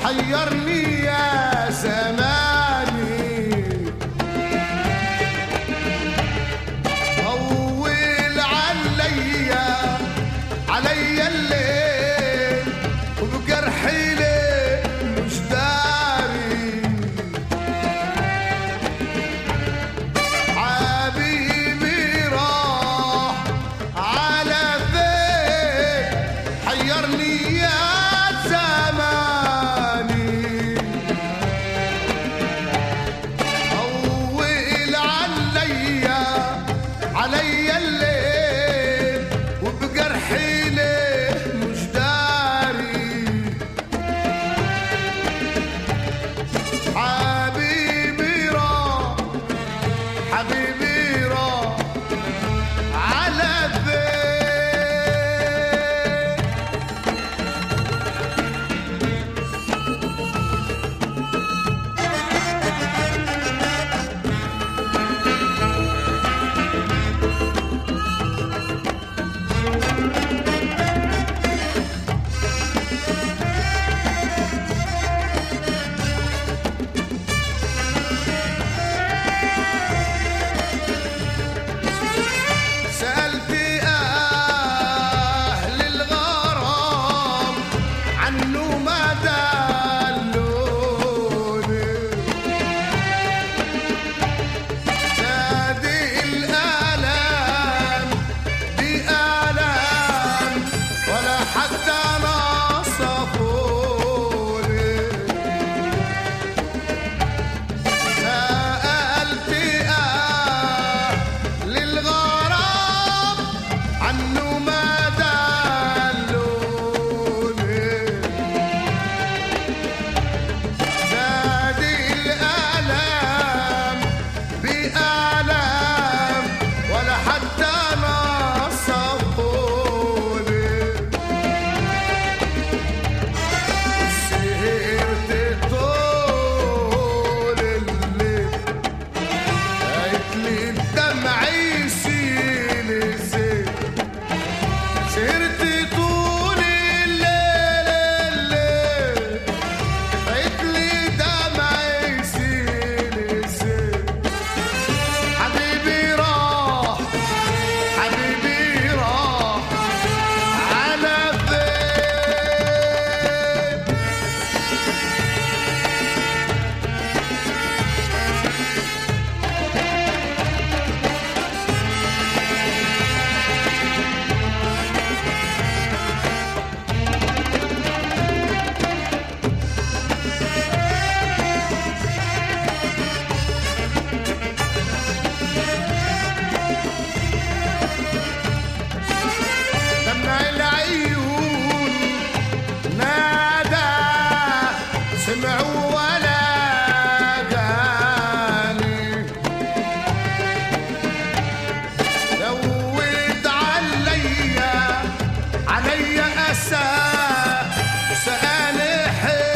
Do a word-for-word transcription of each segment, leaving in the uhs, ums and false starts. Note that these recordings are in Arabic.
حيرني يا زماني طول عليا عليا الليل وبجرحي ليه مش داري حبيبي راح على فين حيرني يا زماني طول عليا عليا الليل وبجرحي ليه مش داري حبيبي راح حبيبي راح على فين سألت أهل الغرام عنه ما دلوني زاد الآلام بآلام ولا حتى نصفوني سألت أهل الغرام عنه ما دلوني زاد الآلام بآلام ولا حتى نصفوني سهرت طول الليل قالت لي الدمع يسيل الزين سهرت طول الليل الليل قالت لي دمع يسيل الزين حبيبي راح حبيبي راح على فين دمع العيون نادى سمعوا ولا جاني زود عليا عليا أسى سألي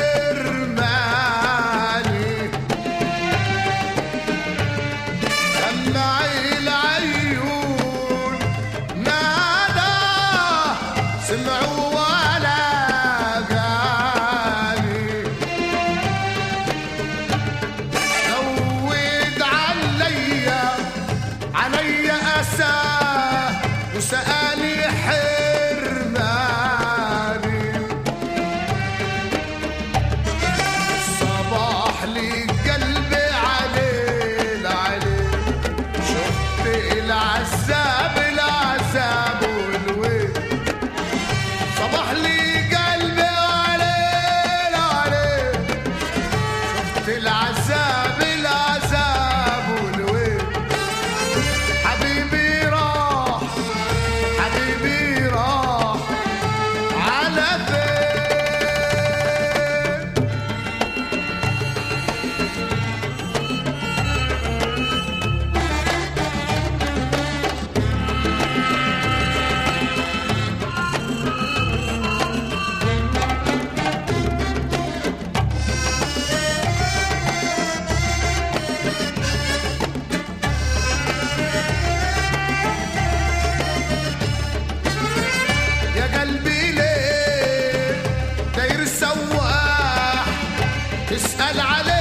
حرماني دمع العيون نادى سمعوا ولا جاني اسأل عليه